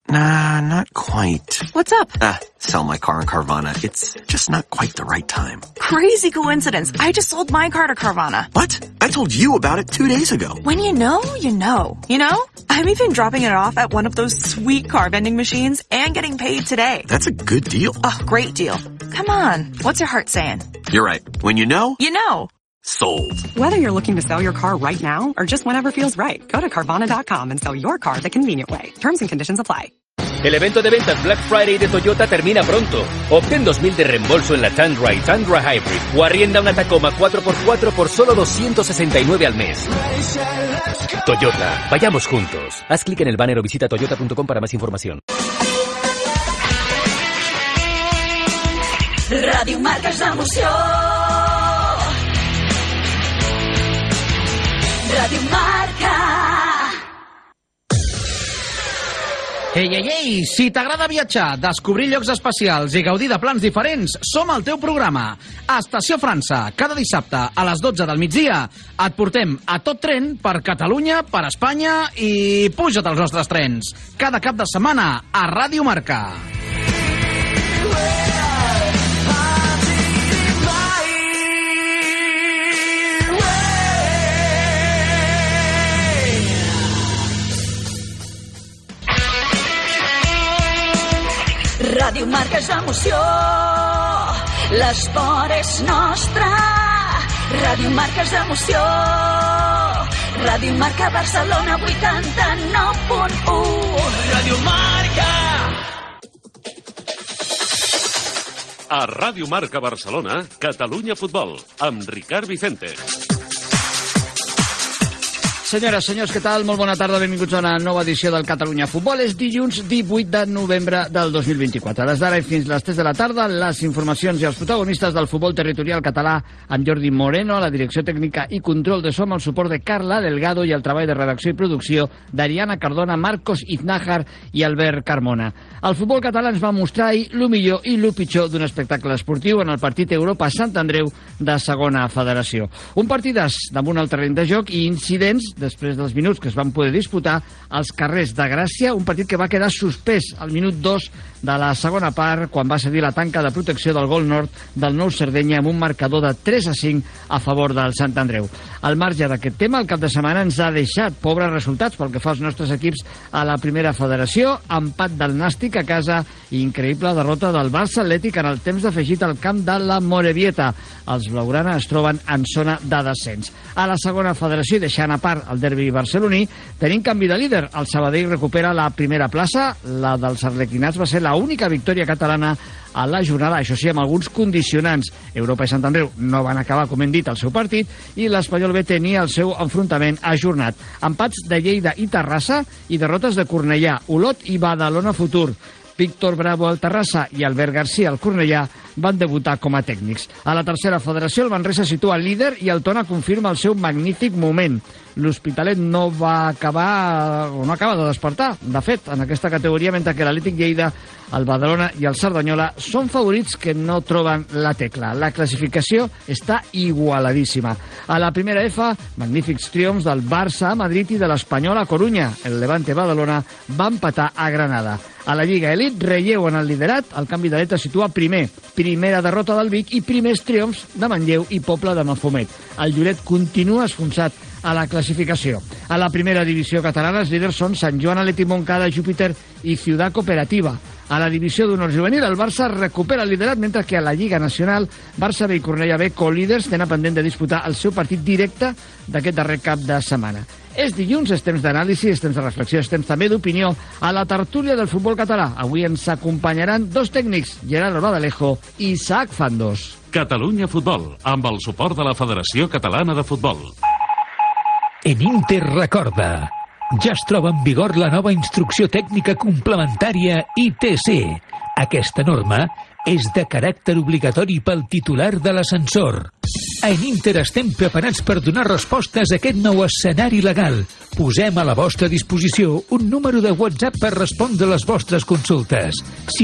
Nah, not quite. What's up? Sell my car in Carvana. It's just not quite the right time. Crazy coincidence. I just sold my car to Carvana. What? I told you about it 2 days ago. When you know, you know. You know? I'm even dropping it off at one of those sweet car vending machines and getting paid today. That's a good deal. Oh, great deal. Come on. What's your heart saying? You're right. When you know... You know. Sold. Whether you're looking to sell your car right now or just whenever feels right, go to Carvana.com and sell your car the convenient way. Terms and conditions apply. El evento de ventas Black Friday de Toyota termina pronto. Obtén 2.000 de reembolso en la Tundra y Tundra Hybrid o arrienda una Tacoma 4x4 por solo $269 al mes. Toyota, vayamos juntos. Haz clic en el banner o visita toyota.com para más información. Ràdio Marca és emoció. Ràdio Marca. Ei, si t'agrada viatjar, descobrir llocs especials i gaudir de plans diferents, som el teu programa. Estació França, cada dissabte a les 12 del migdia et portem a tot tren per Catalunya, per Espanya i puja't als nostres trens. Cada cap de setmana a Ràdio Marca. Ràdio Marca és emoció. L'esport és nostre. Ràdio Marca és emoció. Ràdio Marca Barcelona 89.1. Ràdio Marca! A Ràdio Marca Barcelona, Catalunya Futbol, amb Ricard Vicente. Senyores, senyors, què tal? Molt bona tarda, benvinguts a una nova edició del Catalunya Futbol. És dilluns 18 de novembre del 2024. Des d'ara i fins les 3 de la tarda, les informacions i els protagonistes del futbol territorial català amb Jordi Moreno, la direcció tècnica i control de so, amb el suport de Carla Delgado i el treball de redacció i producció d'Ariana Cardona, Marcos Iznájar i Albert Carmona. El futbol català ens va mostrar ahir lo millor i lo pitjor d'un espectacle esportiu en el partit Europa Sant Andreu de segona federació. Un partidàs damunt el terreny de joc i incidents després dels minuts que es van poder disputar als carrers de Gràcia, un partit que va quedar suspès al minut 2 de la segona part, quan va cedir la tanca de protecció del gol nord del Nou Sardenya amb un marcador de 3-5 a favor del Sant Andreu. Al marge d'aquest tema, el cap de setmana ens ha deixat pobres resultats pel que fa als nostres equips a la primera federació, empat del Nàstic a casa i increïble derrota del Barça Atlètic en el temps d'afegit al camp de la Morevieta. Els blaugrana es troben en zona de descens. A la segona federació, deixant a part el derbi barceloní, tenim canvi de líder. El Sabadell recupera la primera plaça. La dels arlequinats va ser l'única victòria catalana a la jornada, això sí, amb alguns condicionants. Europa i Sant Andreu no van acabar, com hem dit, el seu partit, i l'Espanyol B tenia el seu enfrontament ajornat. Empats de Lleida i Terrassa i derrotes de Cornellà, Olot i Badalona Futur. Víctor Bravo al Terrassa i Albert García al Cornellà van debutar com a tècnics. A la tercera federació, el Manresa situa líder i el Tona confirma el seu magnífic moment. L'Hospitalet no acaba de despertar, de fet, en aquesta categoria, mentre que l'Atlètic Lleida, el Badalona i el Cerdanyola són favorits que no troben la tecla. La classificació està igualadíssima. A la primera F, magnífics triomfs del Barça a Madrid i de l'Espanyol a Corunya. El Levante Badalona va empatar a Granada. A la Lliga Elit, relleu en el liderat, el canvi de letra situa primer. Primera derrota del Vic i primers triomfs de Manlleu i Poble de Mafumet. El Lloret continua esfonsat a la classificació. A la primera divisió catalana, els líders són Sant Joan, Atlètic Montcada, Júpiter i Ciutat Cooperativa. A la divisió d'honor juvenil, el Barça recupera el liderat, mentre que a la Lliga Nacional, Barça B i Cornellà B, co-líders, tenen pendent de disputar el seu partit directe d'aquest darrer cap de setmana. És dilluns, és temps d'anàlisi, és temps de reflexió, és temps també d'opinió a la tertúlia del futbol català. Avui ens acompanyaran dos tècnics, Gerardo Badalejo i Isaac Fandos. Catalunya Futbol, amb el suport de la Federació Catalana de Futbol. En Inter recorda, ja es troba en vigor la nova instrucció tècnica complementària ITC. Aquesta norma és de caràcter obligatori pel titular de l'ascensor. En Inter estem preparats per donar respostes a aquest nou escenari legal. Posem a la vostra disposició un número de WhatsApp per respondre les vostres consultes.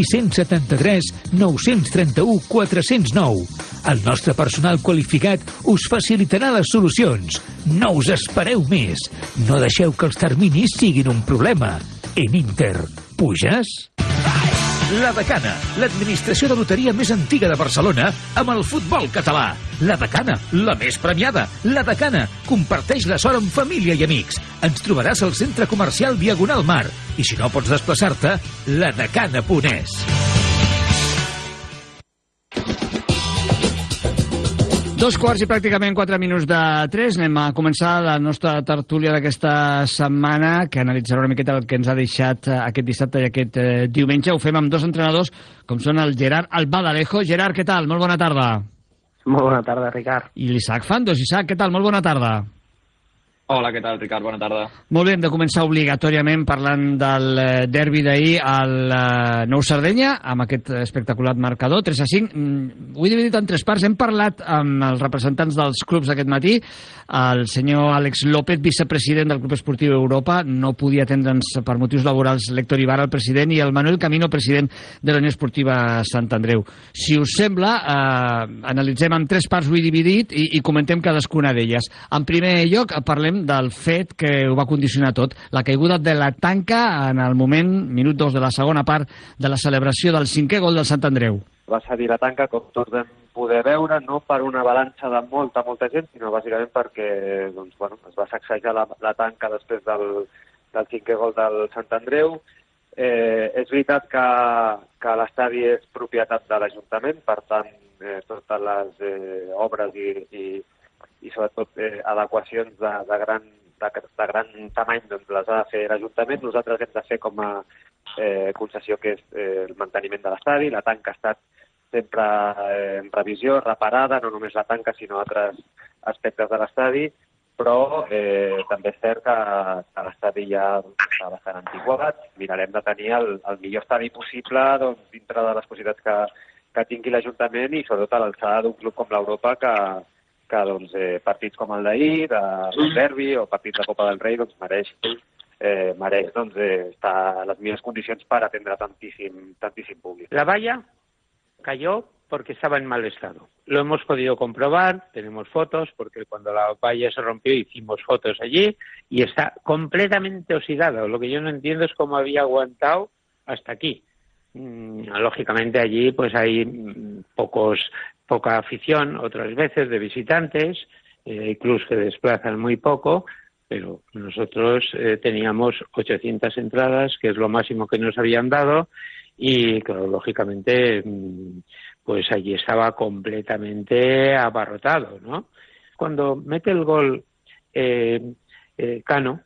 673 931 409. El nostre personal qualificat us facilitarà les solucions. No us espereu més. No deixeu que els terminis siguin un problema. En Inter, puges? La Decana, l'administració de loteria més antiga de Barcelona, amb el futbol català. La Decana, la més premiada. La Decana, comparteix la sort amb família i amics. Ens trobaràs al centre comercial Diagonal Mar. I si no pots desplaçar-te, ladecana.es. 2:15 i pràcticament 4 minuts de 3. Anem a començar la nostra tertúlia d'aquesta setmana, que analitzarà una miqueta el que ens ha deixat aquest dissabte i aquest diumenge. Ho fem amb dos entrenadors, com són el Gerard Albaladejo. Gerard, què tal? Molt bona tarda. Molt bona tarda, Ricard. I l'Isaac Fandos. Isaac, què tal? Molt bona tarda. Hola, què tal, Ricard? Bona tarda. Molt bé, hem de començar obligatòriament parlant del derbi d'ahir al Nou Sardenya, amb aquest espectacular marcador, 3-5. Ho he dividit en tres parts. Hem parlat amb els representants dels clubs aquest matí. El senyor Àlex López, vicepresident del Club Esportiu Europa, no podia atendre'ns per motius laborals l'Héctor Ibarra, el president, i el Manuel Camino, president de la Unió Esportiva Sant Andreu. Si us sembla, analitzem en tres parts, ho he dividit, i comentem cadascuna d'elles. En primer lloc, parlem del fet que ho va condicionar tot, la caiguda de la tanca en el moment, minut 2 de la segona part de la celebració del 5è gol del Sant Andreu. Va cedir la tanca, com tots vam poder veure, no per una avalanxa de molta gent, sinó bàsicament perquè es va sacsejar la tanca després del 5è gol del Sant Andreu. És veritat que l'estadi és propietat de l'Ajuntament, per tant, totes les obres i sobretot adequacions de gran tamany les ha de fer l'Ajuntament. Nosaltres hem de fer com a concessió, que és el manteniment de l'estadi. La tanca ha estat sempre en revisió, reparada, no només la tanca, sinó altres aspectes de l'estadi, però també és cert que l'estadi ja està bastant antiquat. Mirarem de tenir el millor estadi possible dintre de les possibilitats que tingui l'Ajuntament i sobretot a l'alçada d'un club com l'Europa que partits com el d'ahir, del derbi o partits de Copa del Rei, mereix estar a les millors condicions per atendre tantíssim públic. La valla cayó porque estaba en mal estado. Lo hemos podido comprobar, tenemos fotos, porque cuando la valla se rompió hicimos fotos allí y está completamente oxidada. Lo que yo no entiendo es cómo había aguantado hasta aquí. Lógicamente allí pues hay poca afición otras veces de visitantes, hay clubs que desplazan muy poco, pero nosotros teníamos 800 entradas, que es lo máximo que nos habían dado, y claro, lógicamente pues allí estaba completamente abarrotado, ¿no? Cuando mete el gol Cano,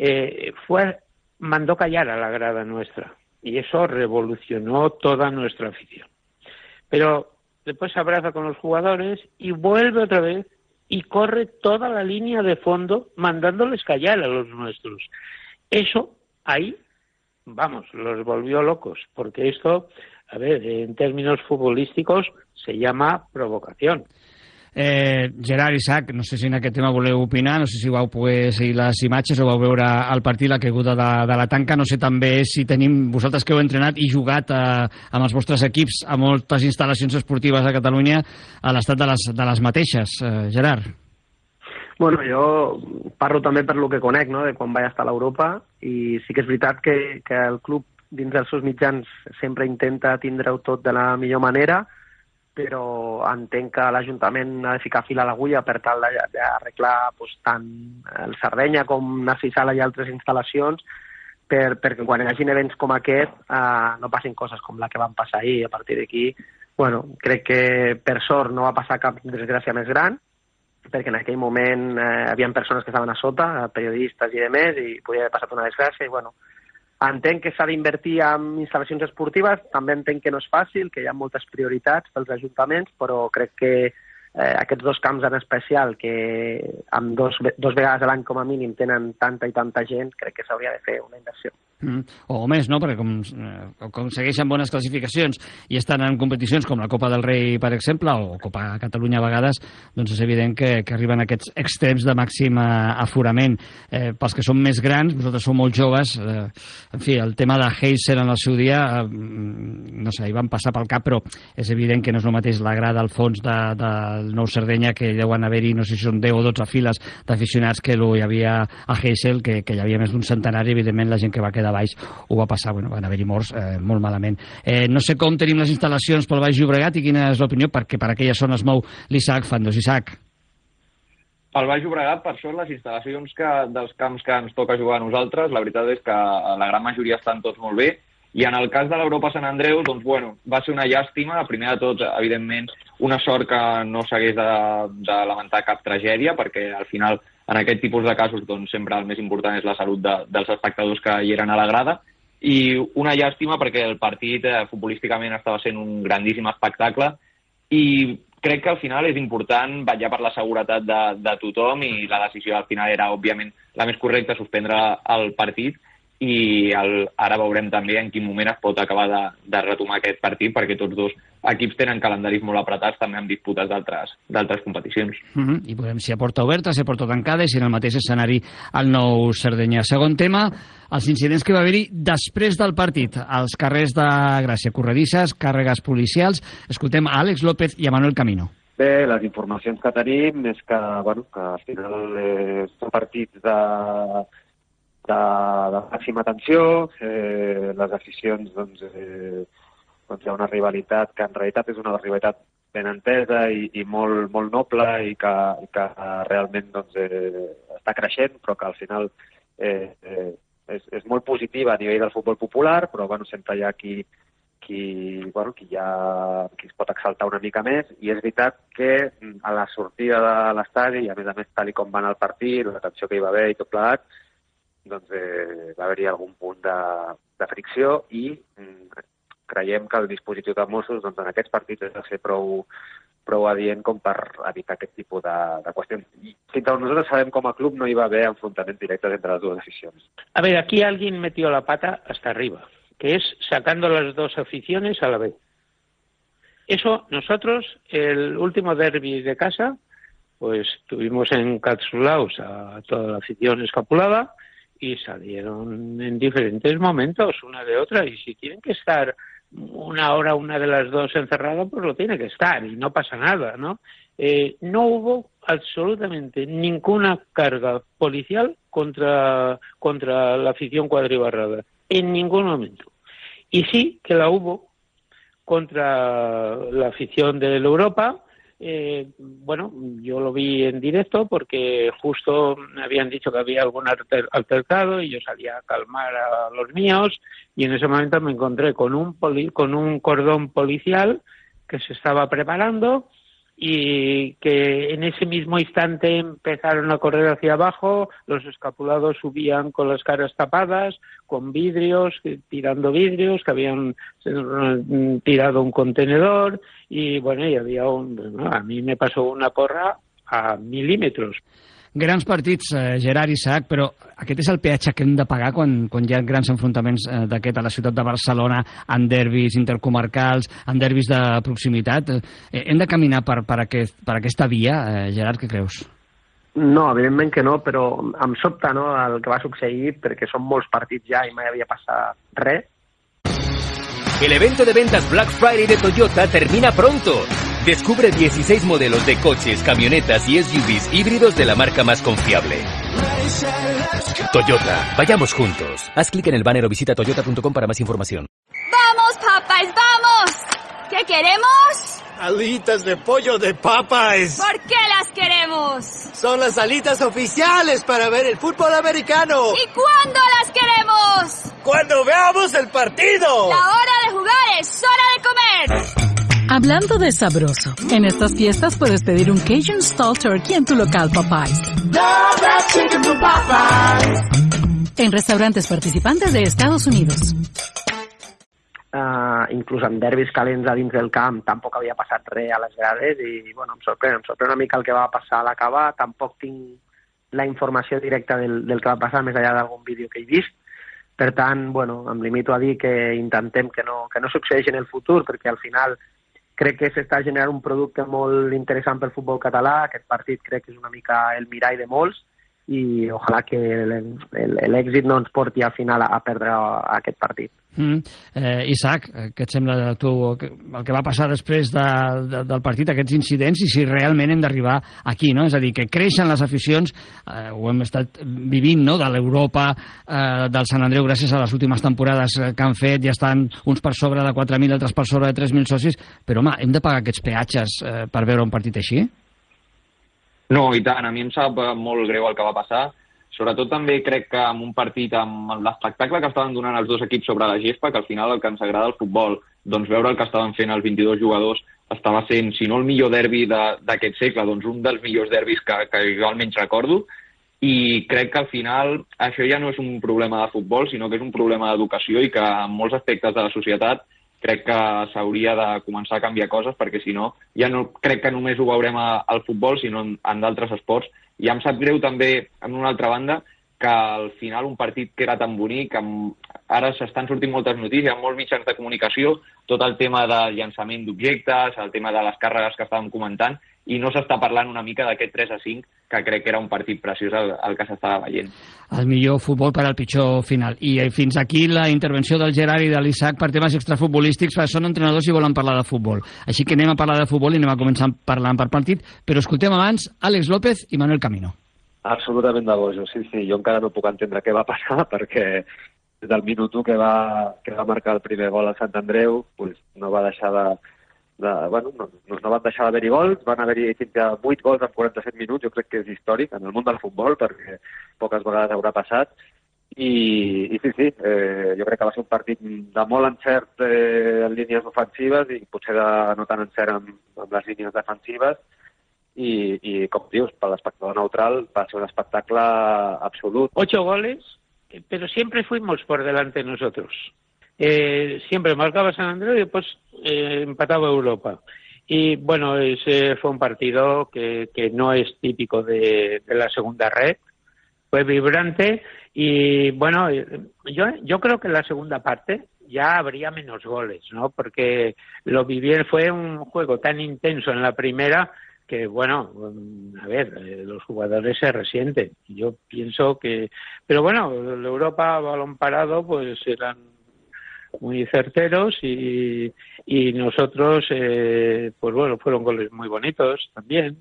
mandó callar a la grada nuestra, y eso revolucionó toda nuestra afición. Pero después se abraza con los jugadores y vuelve otra vez y corre toda la línea de fondo mandándoles callar a los nuestros. Eso ahí, los volvió locos, porque esto, en términos futbolísticos, se llama provocación. Gerard, Isaac, no sé si en aquest tema voleu opinar, no sé si vau poder seguir les imatges o vau veure al partit la caiguda de la tanca, no sé també si tenim, vosaltres que heu entrenat i jugat amb els vostres equips a moltes instal·lacions esportives a Catalunya, a l'estat de les mateixes. Gerard. Bueno, jo parlo també per lo que conec, no?, de quan vaig estar a l'Europa, i sí que és veritat que el club dins dels seus mitjans sempre intenta tindre-ho tot de la millor manera, però entenc que l'Ajuntament ha de ficar fil a l'agulla per tal d'arreglar tant el Sardenya com Narcís Sala i altres instal·lacions perquè quan hi hagi events com aquest no passin coses com la que van passar ahir. A partir d'aquí, crec que per sort no va passar cap desgràcia més gran, perquè en aquell moment hi havia persones que estaven a sota, periodistes i demés, i podia haver passat una desgràcia, i entenc que s'ha d'invertir en instal·lacions esportives, també entenc que no és fàcil, que hi ha moltes prioritats pels ajuntaments, però crec que aquests dos camps en especial, que amb dos vegades a l'any com a mínim tenen tanta i tanta gent, crec que s'hauria de fer una inversió. O més, no? Perquè com segueixen bones classificacions i estan en competicions com la Copa del Rei, per exemple, o Copa Catalunya a vegades, doncs és evident que arriben aquests extrems de màxim aforament. Pels que són més grans, vosaltres sou molt joves, en fi, el tema de Heysel en el seu dia, no sé, hi van passar pel cap, però és evident que no és el mateix la grada al fons del Nou Sardenya, que deuen haver-hi, no sé si són 10 o 12 files d'aficionats, que hi havia a Heysel, que hi havia més d'un centenari, evidentment la gent que va quedar baix ho va passar, bueno, van haver-hi morts molt malament. No sé com tenim les instal·lacions pel Baix Llobregat i quina és l'opinió, perquè per aquella zona es mou l'Isaac Fandos. Isaac. Pel Baix Llobregat, per sort, les instal·lacions dels camps que ens toca jugar a nosaltres, la veritat és que la gran majoria estan tots molt bé, i en el cas de l'Europa Sant Andreu, doncs, bueno, va ser una llàstima. Primer de tot, evidentment, una sort que no s'hagués de lamentar cap tragèdia, perquè al final, en aquest tipus de casos, doncs, sempre el més important és la salut dels espectadors que hi eren a la grada, i una llàstima perquè el partit futbolísticament estava sent un grandíssim espectacle, i crec que al final és important vetllar per la seguretat de tothom, i la decisió al final era, òbviament, la més correcta, suspendre el partit, i ara veurem també en quin moment es pot acabar de retomar aquest partit, perquè tots dos equips tenen calendaris molt apretats també amb disputes d'altres competicions. I veurem si a porta oberta, si a porta tancada, i si en el mateix escenari el Nou Cerdanyola. Segon tema, els incidents que va haver-hi després del partit als carrers de Gràcia, corredisses, càrregues policials. Escoltem a Àlex López i a Manuel Camino. Bé, les informacions que tenim és que, bueno, que al final són partits de màxima tensió, les aficions, doncs hi ha una rivalitat que en realitat és una rivalitat ben entesa i molt noble, i que realment està creixent, però que al final és molt positiva a nivell del futbol popular, però bueno, sempre hi ha qui es pot exaltar una mica més, i és veritat que a la sortida de l'estadi, i a més tal com va anar el partit, la tensió que hi va haver i tot plegat, doncs va haver-hi algun punt de fricció, i creiem que el dispositiu de Mossos en aquests partits ha de ser prou adient com per evitar aquest tipus de qüestions. I fins on nosaltres sabem, com a club no hi va haver enfrontaments directes entre les dues aficions. A ver, aquí alguien metió la pata hasta arriba, que es sacando las dos aficiones a la vez. Eso nosotros, el último derbi de casa, pues tuvimos encapsulados a toda la afición escapulada, y salieron en diferentes momentos, una de otra, y si tienen que estar una hora una de las dos encerrada, pues lo tiene que estar, y no pasa nada, ¿no? No hubo absolutamente ninguna carga policial contra la afición cuadribarrada, en ningún momento. Y sí que la hubo contra la afición de la Europa. Bueno, yo lo vi en directo porque justo me habían dicho que había algún altercado y yo salía a calmar a los míos, y en ese momento me encontré con un cordón policial que se estaba preparando, y que en ese mismo instante empezaron a correr hacia abajo. Los escapulados subían con las caras tapadas, con vidrios, tirando vidrios, que habían tirado un contenedor, y bueno, y había a mí me pasó una porra a milímetros. Grans partits, Gerard, Isaac, però aquest és el peatge que hem de pagar quan hi ha grans enfrontaments d'aquest a la ciutat de Barcelona, en derbis intercomarcals, en derbis de proximitat. Hem de caminar per aquesta via, Gerard, què creus? No, evidentment que no, però em sobta, no, el que va succeir, perquè són molts partits ja i mai havia passat res. El evento de ventas Black Friday de Toyota termina pronto. Descubre 16 modelos de coches, camionetas y SUVs híbridos de la marca más confiable. Toyota, vayamos juntos. Haz clic en el banner o visita toyota.com para más información. ¡Vamos, Popeyes, vamos! ¿Qué queremos? Alitas de pollo de Popeyes. ¿Por qué las queremos? Son las alitas oficiales para ver el fútbol americano. ¿Y cuándo las queremos? ¡Cuando veamos el partido! La hora de jugar es hora de comer. Hablando de sabroso, en estas fiestas puedes pedir un Cajun Style Turkey en tu local Popeyes. En restaurantes participantes de Estados Unidos. Inclús en derbis calents a dins del camp tampoc havia passat res a les grades, i bueno, em sorprèn una mica el que va passar a l'acabar. Tampoc tinc la informació directa del que va passar, més enllà d'algun vídeo que he vist. Per tant, bueno, em limito a dir que intentem que no succeeixi en el futur, perquè al final crec que s'està generant un producte molt interessant pel futbol català. Aquest partit crec que és una mica el mirall de molts, i ojalà que l'èxit no ens porti al final a perdre aquest partit. Isaac, què et sembla tu el que va passar després del partit, aquests incidents, i si realment hem d'arribar aquí, no? És a dir, que creixen les aficions, ho hem estat vivint, no?, de l'Europa del Sant Andreu gràcies a les últimes temporades que han fet, ja estan uns per sobre de 4.000, altres per sobre de 3.000 socis, però home, hem de pagar aquests peatges per veure un partit així? No, i tant, a mi em sap molt greu el que va passar. Sobretot també crec que en un partit amb l'espectacle que estaven donant els dos equips sobre la gespa, que al final el que ens agrada el futbol, doncs veure el que estaven fent els 22 jugadors estava sent, si no el millor derbi d'aquest segle, doncs un dels millors derbis que jo almenys recordo, i crec que al final això ja no és un problema de futbol, sinó que és un problema d'educació i que en molts aspectes de la societat crec que s'hauria de començar a canviar coses, perquè si no, ja no crec que només ho veurem al futbol, sinó en d'altres esports. I em sap greu també, en una altra banda, que al final un partit que era tan bonic, ara s'estan sortint moltes notícies, molts mitjans de comunicació, tot el tema del llançament d'objectes, el tema de les càrregues que estàvem comentant, i no s'està parlant una mica d'aquest 3-5, que crec que era un partit preciós el que s'estava veient. El millor futbol per al pitjor final. I fins aquí la intervenció del Gerard i de l'Isaac per temes extrafutbolístics, perquè són entrenadors i volen parlar de futbol. Així que anem a parlar de futbol i anem a començar parlant per partit, però escoltem abans Àlex López i Manuel Camino. Absolutament de bojo, sí. Jo encara no puc entendre què va passar, perquè des del minut 1 que va marcar el primer gol al Sant Andreu, pues no va deixar no van deixar d'haver-hi gols, van haver-hi fins a 8 gols en 47 minuts, jo crec que és històric en el món del futbol, perquè poques vegades haurà passat, i sí, jo crec que va ser un partit de molt encert en línies ofensives i potser de no tan encert amb les línies defensives, i com dius, per l'espectador neutral va ser un espectacle absolut. 8 goles, pero siempre fuimos por delante nosotros. Siempre marcaba San Andreu y después empataba Europa. Y bueno, ese fue un partido que no es típico de la segunda red. Fue vibrante y bueno, yo creo que en la segunda parte ya habría menos goles, ¿no? Porque fue un juego tan intenso en la primera que, bueno, a ver, los jugadores se resienten. Yo pienso que... Pero bueno, la Europa balón parado pues eran muy certeros y nosotros, pues bueno, fueron goles muy bonitos también.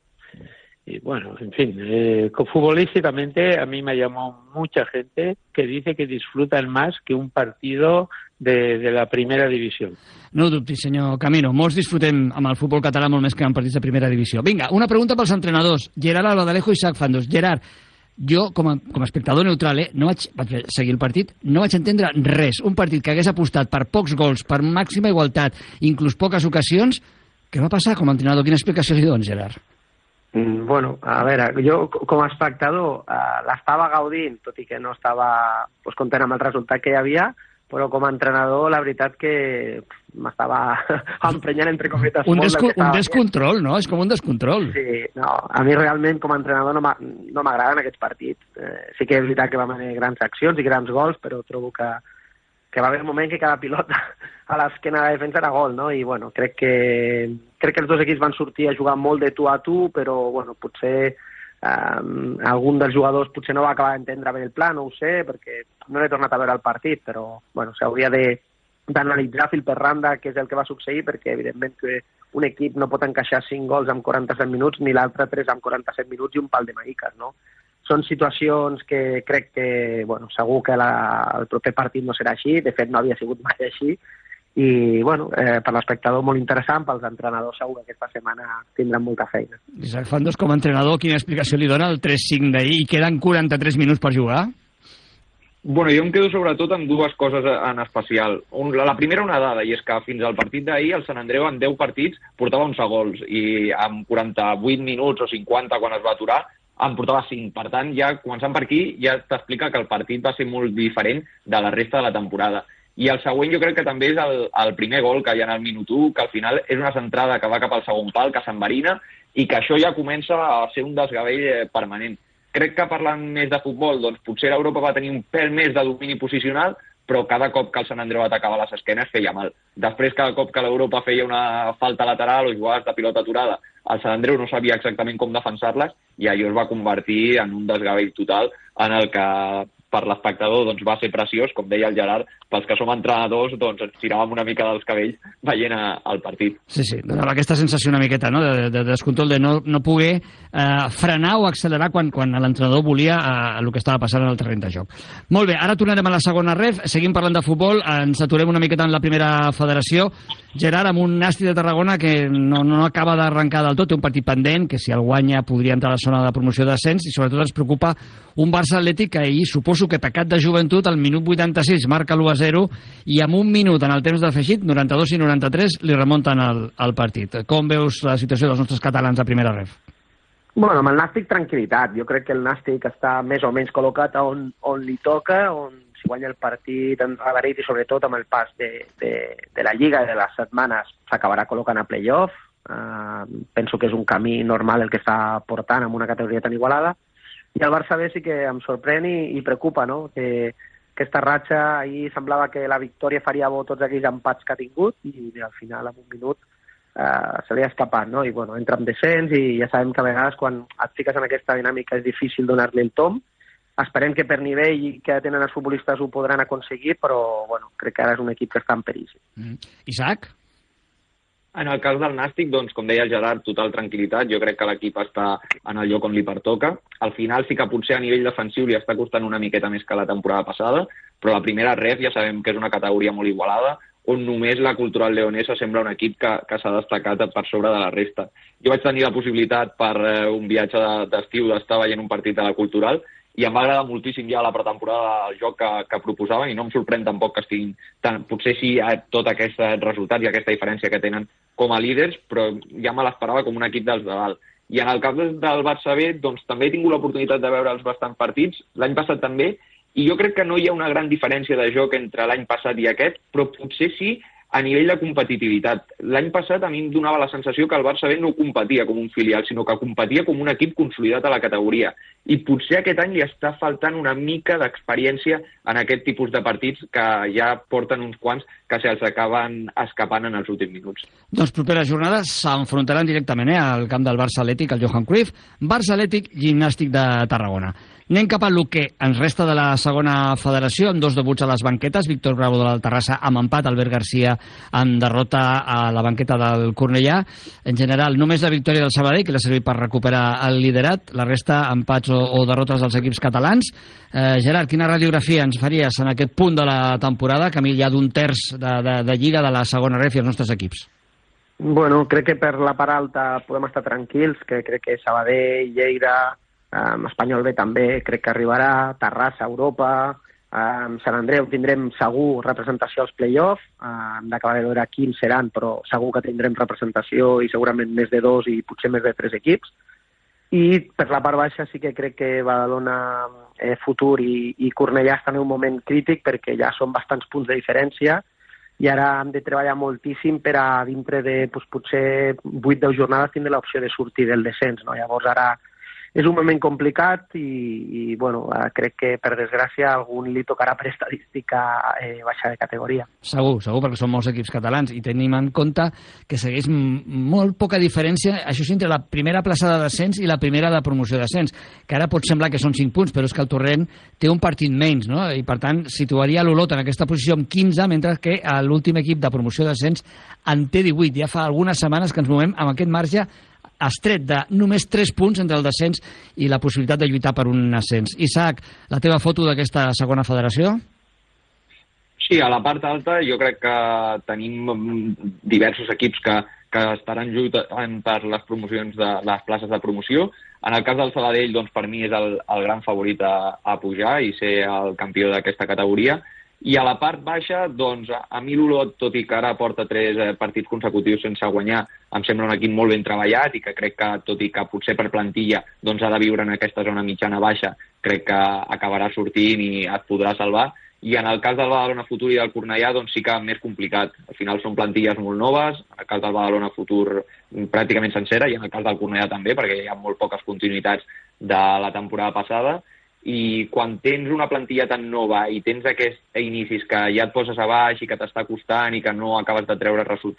Y bueno, en fin, futbolísticamente a mí me llamó mucha gente que dice que disfrutan más que un partido de la primera divisió. No ho dubtis, senyor Camino. Molts disfrutem amb el futbol català molt més que en partits de primera divisió. Vinga, una pregunta pels entrenadors. Gerard Albaladejo i Isaac Fandos. Gerard, jo, com a espectador neutral, vaig seguir el partit, no vaig entendre res. Un partit que hagués apostat per pocs gols, per màxima igualtat, inclús poques ocasions. Què va passar com a entrenador? Quina explicació li dones, Gerard? Bueno, a veure, jo com a espectador l'estava gaudint, tot i que no estava content amb el resultat que hi havia, però com a entrenador la veritat que m'estava emprenyant entre cometes un descontrol, no? És com un descontrol. Sí, no, a mi realment com a entrenador no m'agraden aquests partits. Sí que és veritat que vam haver grans accions i grans gols, però trobo que va haver un moment que cada pilota a l'esquena de la defensa era gol, no? I bueno, crec que els dos equips van sortir a jugar molt de tu a tu, però bueno, potser algun dels jugadors potser no va acabar d'entendre bé el pla, no ho sé, perquè no l'he tornat a veure el partit, però bueno, s'hauria d'analitzar fil per randa què és el que va succeir, perquè evidentment que un equip no pot encaixar 5 gols en 47 minuts ni l'altre 3 en 47 minuts i un pal de maïques, no? Són situacions que crec que, bueno, segur que el proper partit no serà així, de fet no havia sigut mai així, i bueno, per l'espectador molt interessant, pels entrenadors segur que aquesta setmana tindran molta feina. Isaac Fandos, com a entrenador, quina explicació li dona el 3-5 d'ahir i queden 43 minuts per jugar? Bueno, jo em quedo sobretot amb dues coses en especial. La primera, una dada, i és que fins al partit d'ahir el Sant Andreu en 10 partits portava 11 gols i en 48 minuts o 50 quan es va aturar en portava 5. Per tant, ja començant per aquí ja t'explica que el partit va ser molt diferent de la resta de la temporada. I el següent jo crec que també és el primer gol que hi ha en el minut 1, que al final és una centrada que va cap al segon pal, que s'enverina, i que això ja comença a ser un desgavell permanent. Crec que parlant més de futbol, doncs potser l'Europa va tenir un pèl més de domini posicional, però cada cop que el Sant Andreu atacava les esquenes feia mal. Després, cada cop que l'Europa feia una falta lateral o jugades de pilota aturada el Sant Andreu no sabia exactament com defensar-les i allò es va convertir en un desgavell total en el que per l'espectador doncs, va ser preciós, com deia el Gerard, pels que som entrenadors doncs, ens tiràvem una mica dels cabells veient el partit. Sí, donava aquesta sensació una miqueta, no?, de descontrol, de no poder frenar o accelerar quan l'entrenador volia el que estava passant en el terreny de joc. Molt bé, ara tornarem a la segona ref, seguim parlant de futbol, ens aturem una miqueta en la primera federació. Gerard, amb un Nàstic de Tarragona que no acaba d'arrencar del tot, té un partit pendent, que si el guanya podria entrar a la zona de promoció d'ascens, i sobretot ens preocupa un Barça Atlètic que ahir, suposo que pecat de joventut, al minut 86 marca l'1-0 i amb un minut en el temps d'afegit, 92 i 93, li remunten el partit. Com veus la situació dels nostres catalans a primera ref? Bueno, amb el Nàstic tranquil·litat. Jo crec que el Nàstic està més o menys col·locat on li toca, on si guanya el partit en Radarit i sobretot amb el pas de la Lliga i de les setmanes s'acabarà col·locant a playoff. Penso que és un camí normal el que està portant amb una categoria tan igualada. I el Barça B sí que em sorprèn i preocupa, no?, que aquesta ratxa, ahir semblava que la victòria faria bo tots aquells empats que ha tingut i al final, en un minut, se li ha escapat, no? I bueno, entra en descens i ja sabem que a vegades quan et fiques en aquesta dinàmica és difícil donar-li el tom. Esperem que per nivell que tenen els futbolistes ho podran aconseguir, però bueno, crec que ara és un equip que està en perill. Isaac? En el cas del Nàstic, doncs, com deia el Gerard, total tranquil·litat. Jo crec que l'equip està en el lloc on li pertoca. Al final sí que potser a nivell defensiu li està costant una miqueta més que la temporada passada, però la primera ref ja sabem que és una categoria molt igualada, on només la Cultural Leonesa sembla un equip que s'ha destacat per sobre de la resta. Jo vaig tenir la possibilitat per un viatge d'estiu d'estar veient un partit de la Cultural i em va agradar moltíssim ja la pretemporada el joc que proposaven i no em sorprèn tampoc que estiguin tant, potser sí tot aquests resultats i aquesta diferència que tenen com a líders, però ja me l'esperava com un equip dels de dalt. I en el cas del Barça B, doncs també he tingut l'oportunitat de veure els bastants partits, l'any passat també, i jo crec que no hi ha una gran diferència de joc entre l'any passat i aquest, però potser sí a nivell de competitivitat. L'any passat a mi em donava la sensació que el Barça B no competia com un filial, sinó que competia com un equip consolidat a la categoria. I potser aquest any li està faltant una mica d'experiència en aquest tipus de partits que ja porten uns quants que se'ls acaben escapant en els últims minuts. Doncs properes jornades s'enfrontaran directament al camp del Barça Atlètic, al Johan Cruyff, Barça Atlètic, Gimnàstic de Tarragona. Anem cap al que ens resta de la segona federació, amb 2 debuts a les banquetes, Víctor Bravo de la Terrassa amb empat, Albert Garcia amb derrota a la banqueta del Cornellà. En general, només la victòria del Sabadell, que l'ha servit per recuperar el liderat, la resta empats o derrotes dels equips catalans. Gerard, quina radiografia ens faries en aquest punt de la temporada, camí ja d'un terç de lliga de la segona ref i els nostres equips? Bueno, crec que per la part alta podem estar tranquils, que crec que Sabadell, Lleida, Espanyol B també crec que arribarà, Terrassa, Europa, Sant Andreu tindrem segur representació als play-off, hem d'acabar de veure quins seran, però segur que tindrem representació i segurament més de 2 i potser més de 3 equips. I per la part baixa sí que crec que Badalona, Futur i Cornellà estan en un moment crític perquè ja són bastants punts de diferència i ara hem de treballar moltíssim per a dintre de potser 8-10 jornades tindre l'opció de sortir del descens, no? Llavors ara és un moment complicat i bueno, crec que per desgràcia a algun li tocarà per estadística baixar de categoria. Segur, perquè són molts equips catalans i tenim en compte que segueix molt poca diferència, això sí, entre la primera plaça de descens i la primera de promoció d'ascens, que ara pot semblar que són 5 punts, però és que el Torrent té un partit menys, no? I per tant situaria l'Olot en aquesta posició amb 15, mentre que l'últim equip de promoció d'ascens en té 18. Ja fa algunes setmanes que ens movem amb aquest marge estret de només 3 punts entre el descens i la possibilitat de lluitar per un ascens. Isaac, la teva foto d'aquesta segona federació? Sí, a la part alta jo crec que tenim diversos equips que estaran lluitant per les promocions de les places de promoció. En el cas del Sabadell, doncs, per mi és el gran favorit a pujar i ser el campió d'aquesta categoria. I a la part baixa, doncs, a mi l'Olot, tot i que ara porta 3 partits consecutius sense guanyar, em sembla un equip molt ben treballat i que crec que, tot i que potser per plantilla doncs, ha de viure en aquesta zona mitjana-baixa, crec que acabarà sortint i et podrà salvar. I en el cas del Badalona Futur i del Cornellà, doncs sí que més complicat. Al final són plantilles molt noves, en el cas del Badalona Futur pràcticament sencera i en el cas del Cornellà també, perquè hi ha molt poques continuïtats de la temporada passada. I quan tens una plantilla tan nova i tens aquests inicis que ja et poses a baix i que t'està costant i que no acabes de treure resultats,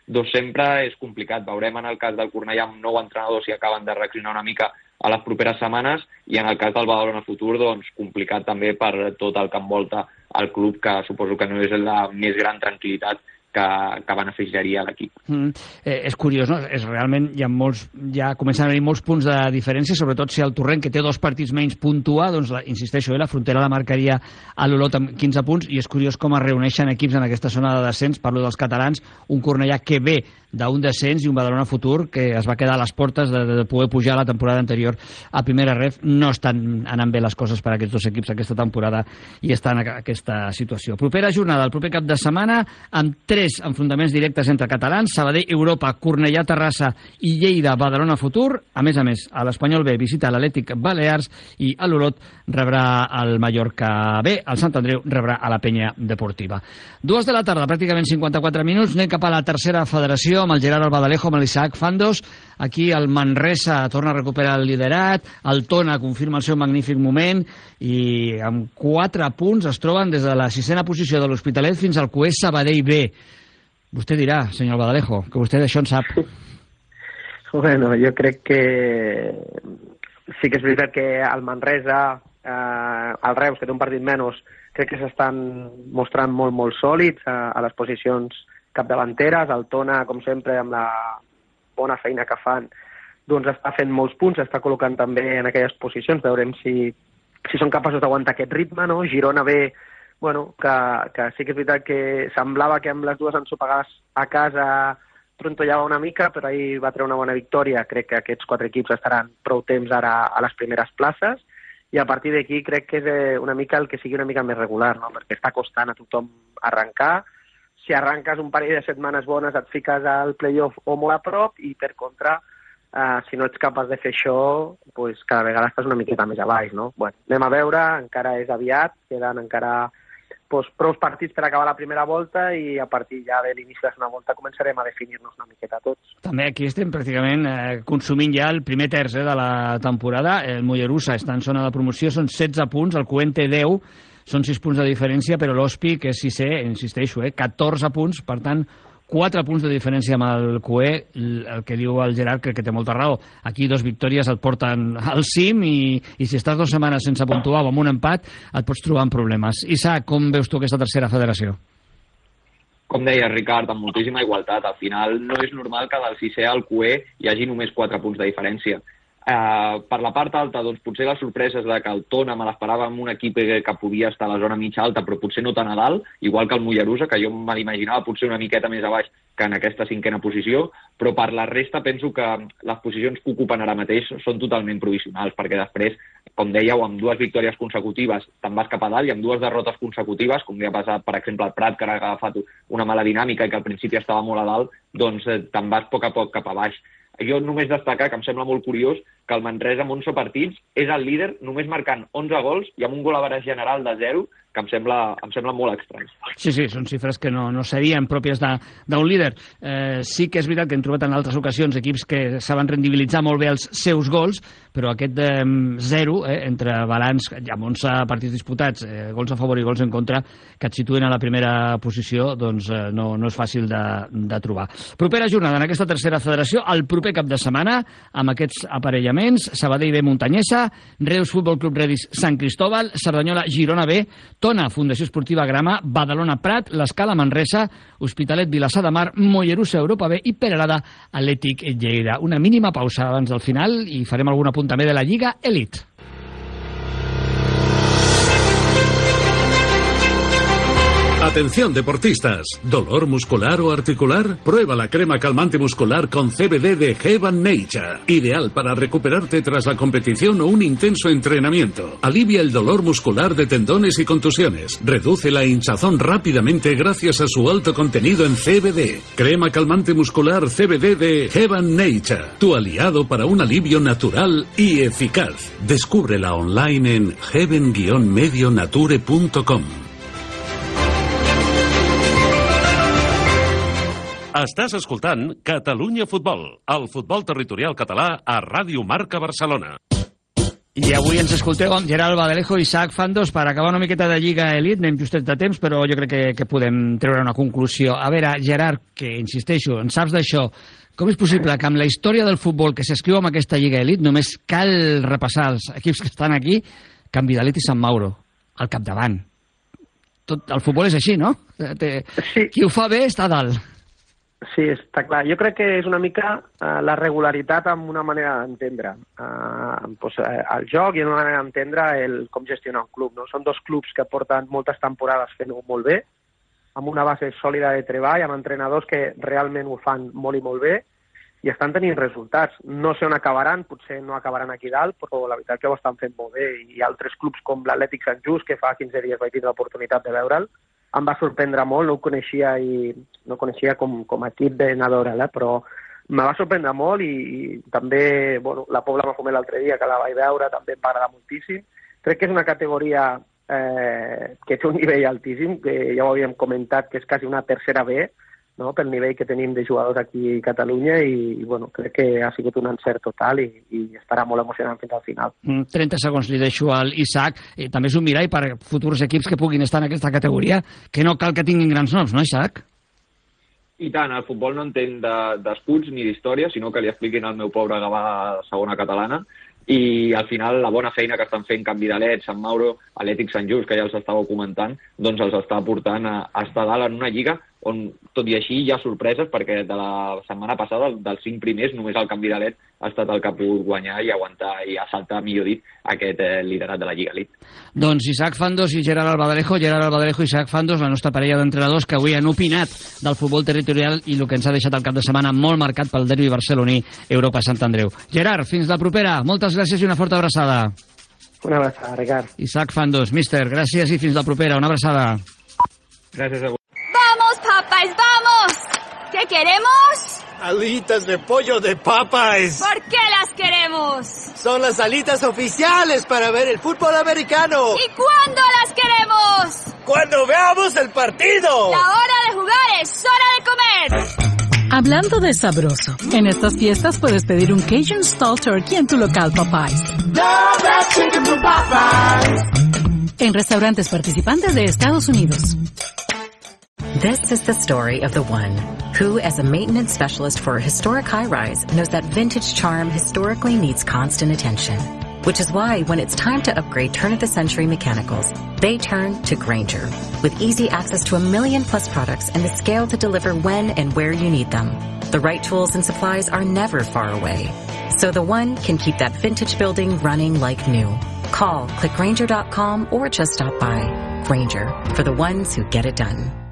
doncs sempre és complicat. Veurem en el cas del Cornellà amb nou entrenadors si acaben de reaccionar una mica a les properes setmanes, i en el cas del Badalona Futur, doncs complicat també per tot el que envolta el club, que suposo que no és la més gran tranquil·litat que beneficiaria l'equip. És curiós, no? Realment ja comencen a haver molts punts de diferència, sobretot si el Torrent, que té 2 partits menys, puntua, doncs, insisteixo, la Frontera la marcaria a l'Olot amb 15 punts, i és curiós com es reuneixen equips en aquesta zona de descens. Parlo dels catalans, un Cornellà que ve d'un descens i un Badalona Futur que es va quedar a les portes de poder pujar la temporada anterior a primera ref. No estan anant bé les coses per a aquests 2 equips aquesta temporada i estan en aquesta situació. Propera jornada, el proper cap de setmana, amb 3 enfrontaments directes entre catalans: Sabadell Europa, Cornellà Terrassa i Lleida Badalona Futur. A més, a l'Espanyol B visita l'Atlètic Balears i a l'Olot rebrà el Mallorca B. El Sant Andreu rebrà a la Penya Deportiva. 2 de la tarda, pràcticament 54 minuts. Anem cap a la tercera federació amb el Gerard Albadalejo, amb l'Isaac Fandos. Aquí el Manresa torna a recuperar el liderat, el Tona confirma el seu magnífic moment i amb 4 punts es troben des de la 6a posició de l'Hospitalet fins al QE Sabadell B. Vostè dirà, senyor Albadalejo, que vostè d'això en sap. Bueno, jo crec que sí que és veritat que el Manresa, el Reus, que té un partit menys, crec que s'estan mostrant molt, molt sòlids a les posicions capdavanteres. El Tona, com sempre, amb la bona feina que fan, doncs està fent molts punts, està col·locant també en aquelles posicions. Veurem si són capaços d'aguantar aquest ritme, no? Girona B, bueno, que sí que és veritat que semblava que amb les 2 ensopegades a casa trontollava una mica, però ahir va treure una bona victòria. Crec que aquests 4 equips estaran prou temps ara a les primeres places, i a partir d'aquí crec que és una mica el que sigui una mica més regular, no? Perquè està costant a tothom arrencar. Si arranques un parell de setmanes bones et fiques al playoff o molt a prop, i per contra, si no ets capaç de fer això, pues cada vegada estàs una miqueta més a baix, no? Bueno, anem a veure, encara és aviat, queden encara prou partits per acabar la primera volta, i a partir ja de l'inici de la segona volta començarem a definir-nos una miqueta tots. També aquí estem pràcticament consumint ja el primer terç de la temporada. El Mollerussa està en zona de promoció, són 16 punts, el Cuent té 10, són 6 punts de diferència, però l'Hospi, que és 6è, insisteixo, 14 punts, per tant, 4 punts de diferència amb el QE. El que diu el Gerard crec que té molta raó. Aquí 2 victòries et porten al cim, i si estàs 2 setmanes sense puntuar o amb un empat et pots trobar amb problemes. Isaac, com veus tu aquesta tercera federació? Com deia Ricard, amb moltíssima igualtat. Al final no és normal que del 6è al QE hi hagi només 4 punts de diferència. Per la part alta, doncs potser les sorpreses de que el Tona me l'esperava amb un equip que podia estar a la zona mitja alta, però potser no tan a dalt, igual que el Mollerussa, que jo me l'imaginava potser una miqueta més a baix que en aquesta 5a posició, però per la resta penso que les posicions que ocupen ara mateix són totalment provisionals, perquè després, com dèieu, amb 2 victòries consecutives te'n vas cap a dalt, i amb 2 derrotes consecutives, com li ha passat, per exemple, al Prat, que ara ha agafat una mala dinàmica i que al principi estava molt a dalt, doncs te'n vas a poc cap a baix. Jo només destacar, que em sembla molt curiós, que el Manresa amb 11 partits és el líder només marcant 11 gols i amb un gol average general de 0, que em sembla molt estrany. Sí, són xifres que no serien pròpies d'un líder. Sí que és veritat que hem trobat en altres ocasions equips que saben rendibilitzar molt bé els seus gols, però aquest 0, entre balanç, amb 11 partits disputats, gols a favor i gols en contra, que et situen a la primera posició, doncs no és fàcil de trobar. Propera jornada en aquesta tercera federació, el proper cap de setmana, amb aquests aparellaments: Sabadell B Muntanyesa, Reus Futbol Club Redis Sant Cristóbal, Cerdanyola Girona B, Tona Fundació Esportiva Grama, Badalona Prat, l'Escala Manresa, Hospitalet Vilassar de Mar, Mollerussa Europa B i Peralada Atlètic Lleida. Una mínima pausa abans del final i farem algun apunt també de la Lliga Elite. Atención deportistas, ¿dolor muscular o articular? Prueba la crema calmante muscular con CBD de Heaven Nature, ideal para recuperarte tras la competición o un intenso entrenamiento. Alivia el dolor muscular de tendones y contusiones, reduce la hinchazón rápidamente gracias a su alto contenido en CBD. Crema calmante muscular CBD de Heaven Nature, tu aliado para un alivio natural y eficaz. Descúbrela online en heaven-medionature.com. Estàs escoltant Catalunya Futbol, el futbol territorial català a Ràdio Marca Barcelona. I avui ens escolteu amb Gerard Albaladejo i Isaac Fandos per acabar una miqueta de Lliga Elite. Anem justets de temps, però jo crec que podem treure una conclusió. A veure, Gerard, que insisteixo, en saps d'això, com és possible que amb la història del futbol que s'escriu amb aquesta Lliga Elite només cal repassar els equips que estan aquí, Can Vidalet i Sant Mauro, al capdavant? Tot el futbol és així, no? Sí. Qui ho fa bé està a dalt. Sí, està clar. Jo crec que és una mica la regularitat amb una manera d'entendre el joc i una manera d'entendre com gestionar un club. No? Són dos clubs que porten moltes temporades fent-ho molt bé, amb una base sòlida de treball, amb entrenadors que realment ho fan molt i molt bé i estan tenint resultats. No sé on acabaran, potser no acabaran aquí dalt, però la veritat que ho estan fent molt bé. I altres clubs com l'Atlètic Sant Just, que fa 15 dies vaig tindre l'oportunitat de veure'l, em va sorprendre molt, no ho coneixia com a equip de Nadora, però me va sorprendre molt i també la Pobla Mafumet l'altre dia, que la vaig veure, també em va agradar moltíssim. Crec que és una categoria que té un nivell altíssim, que ja ho havíem comentat, que és quasi una tercera B, no? Pel nivell que tenim de jugadors aquí a Catalunya i crec que ha sigut un encert total i estarà molt emocionant fins al final. 30 segons li deixo al Isaac. També és un mirall per futurs equips que puguin estar en aquesta categoria, que no cal que tinguin grans noms, no, Isaac? I tant, el futbol no entén d'escuts ni d'història, sinó que li expliquin al meu pobre Gavà de segona catalana. I al final la bona feina que estan fent Can Vidalet, Sant Mauro, Atlètic Sant Just, que ja els estàveu comentant, doncs els està portant a estar dalt en una lliga on, tot i així, hi ha sorpreses, perquè de la setmana passada, dels 5 primers, només el Can Vidalet ha estat el que ha pogut guanyar i aguantar i assaltar, millor dit, aquest liderat de la Lliga Elite. Doncs Isaac Fandos i Gerard Albaladejo, i Isaac Fandos, la nostra parella d'entrenadors que avui han opinat del futbol territorial i el que ens ha deixat el cap de setmana molt marcat pel derbi barceloní Europa Sant Andreu. Gerard, fins la propera. Moltes gràcies i una forta abraçada. Una abraçada, Ricard. Isaac Fandos, míster, gràcies i fins la propera. Una abraçada. Gràcies a vos. ¡Vamos, Popeyes, vamos! ¿Qué queremos? Alitas de pollo de Popeyes. ¿Por qué las queremos? Son las alitas oficiales para ver el fútbol americano. ¿Y cuándo las queremos? ¡Cuando veamos el partido! La hora de jugar es hora de comer. Hablando de sabroso, en estas fiestas puedes pedir un Cajun Stall Turkey en tu local Popeyes. En restaurantes participantes de Estados Unidos. This is the story of the one who, as a maintenance specialist for a historic high-rise, knows that vintage charm historically needs constant attention. Which is why when it's time to upgrade turn-of-the-century mechanicals, they turn to Grainger. With easy access to 1 million+ products and the scale to deliver when and where you need them. The right tools and supplies are never far away. So the one can keep that vintage building running like new. Call, click Grainger.com or just stop by. Grainger, for the ones who get it done.